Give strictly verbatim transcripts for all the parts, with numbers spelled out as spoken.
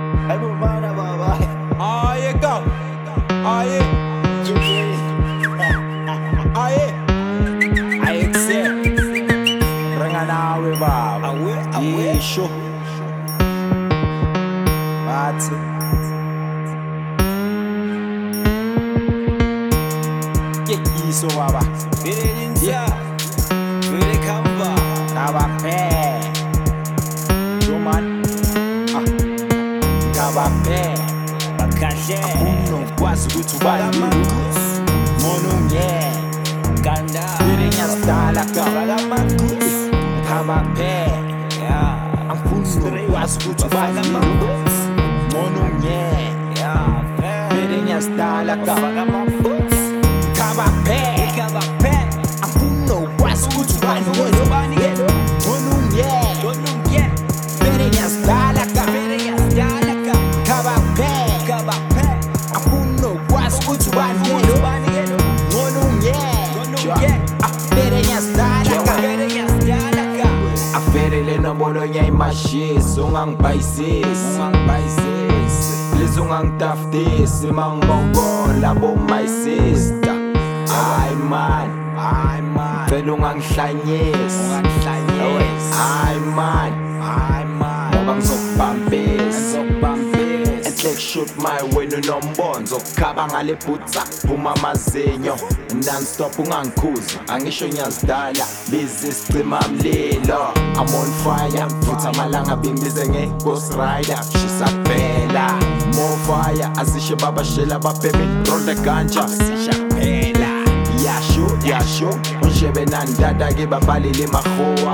Ay mo mana baba. Aye go. Aye. Aye. I accept. Ranganawe baba. Awe awe. Isho. Bathi. Ke iso baba. Bereninja. Bere kamba. Kabape. Roman. Ah. Kabape. Bakashe. Uno kwazi ukuthi ubani Bagamangus. monunye. Ganda. Birinya stala ka. Bagamangus. Kabape. Yeah. Amfuno kwazi ukuthi ubani Bagamangus. monunye. Yeah. Birinya stala ka. Bagamangus. Kabape. Kabape. Amfuno kwazi ukuthi ubani Ubani yelo. monunye. Donunye. Birinya stala ka. Bereya dalaka. Kabape. Kabape. Amfuno kwazi ukuthi ubani Ubani yelo. monunye. Donunye. Birinya stala ka. Bereya dalaka. Aferele nombolo nyayimashisi ungangibhayisisi ungangibhayisisi please ungangitafutisi mangibongola bo my sister hayi man hayi man phela ungangihlanyisi ungangihlanyisi hayi man hayi man ngoba ngizokubambisa ngizokubambisa enhle shoot my wena unombonzo ukukhaba ngale bhutsa phuma amazinyo non-stop ungangikhuza angisho nyazidala busy sicima mlilo I'm on fire futhi amalanga bimbize nge-ghost rider shisa kuphela more fire asishe babashela babhemi roll the ganja sisha kuphela yasho yasho unjebe nandada ke babalile mahowa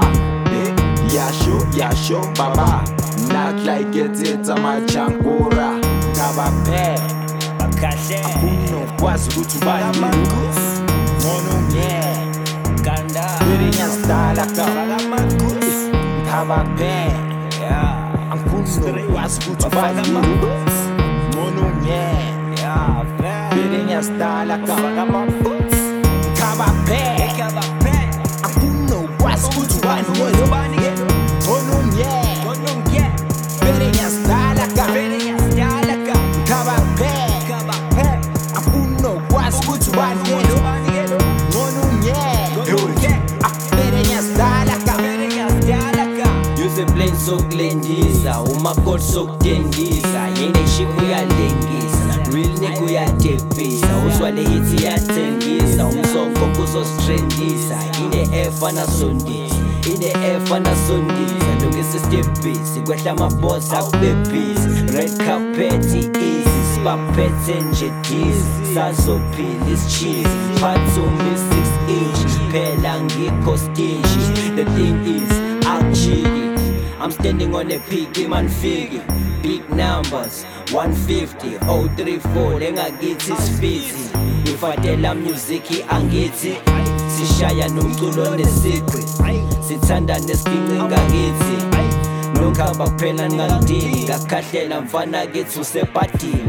yasho yasho baba not like it it's a machankura kabape Bakashe. uno kwazi ukuthi ubani Bagamangus. monunye Ganda. birinya stala ka Bagamangus. kabape Yeah. amfuno kwazi ukuthi ubani Bagamangus. monunye Yeah. birinya stala ka Bagamangus. kabape Kabape. amfuno kwazi ukuthi ubani Ubani yelo. monunye Donunye. birinya stala ka Bereya dalaka. kabape Kabape. amfuno kwazi ukuthi ubani Ubani yelo. monunye Donunye. birinya stala ka Bereya dalaka. Use plane sokulendisa umakoti sokutengisa yene ship uyalengisa real nigga uyadebhisa uzwa le hit iyathengisa umsongo kuzostrendisa ine F anasondisa ine F anasondisa lungisa stepbisi kwehla amaboss akube busy red carpet easy spapete nje dizzy sazophila ischeese phathumi six inch phela ngikho stingy the thing is I'll I'm standing on a peak, man figure big numbers one fifty, oh thirty-four lengakithi sifiti ngifadela music angithi sishaya nomculo nesecret sithanda nesiginci ngakithi nokhamba kuphela ngangidini ngakhahlela mfana kithi usebhadini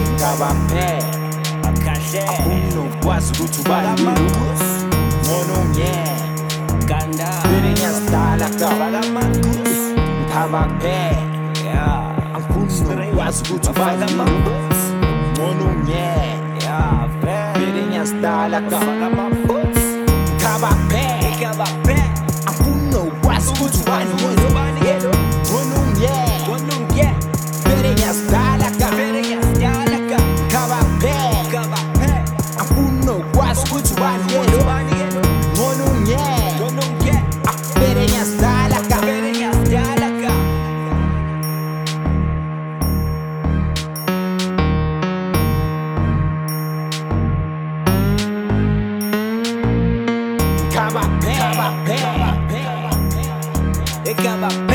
kabape Bakashe. uno kwazi ukuthi ubani Bagamangus. monunye Ganda. birinya stala ka Bagamangus. kabape Yeah. amfuno kwazi ukuthi ubani Bagamangus. monunye Yeah. birinya stala ka Bagamangus. kabape Kabape. amfuno kwazi ukuthi ubani Ubani yelo. monunye Donunye. birinya stala ka Bereya dalaka. kabape Kabape. amfuno kwazi ukuthi ubani Ubani yelo. monunye Donunye. birinya stala ka Bereya dalaka. kabape kabape Kabape.